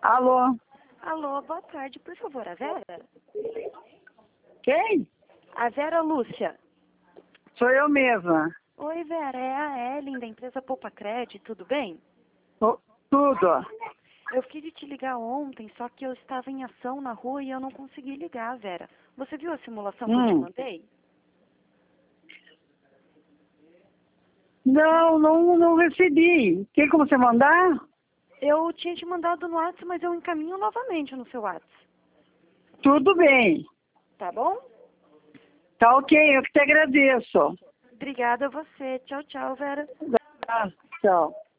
Alô? Alô, boa tarde. Por favor, a Vera? Quem? A Vera Lúcia. Sou eu mesma. Oi, Vera. É a Ellen, da empresa Poupa Crédito. Tudo bem? Tudo. Eu fiquei de te ligar ontem, só que eu estava em ação na rua e eu não consegui ligar, Vera. Você viu a simulação que eu te mandei? Não recebi. Tem como você mandar? Eu tinha te mandado no WhatsApp, mas eu encaminho novamente no seu WhatsApp. Tudo bem. Tá bom? Tá ok, eu que te agradeço. Obrigada a você. Tchau, tchau, Vera. Tchau.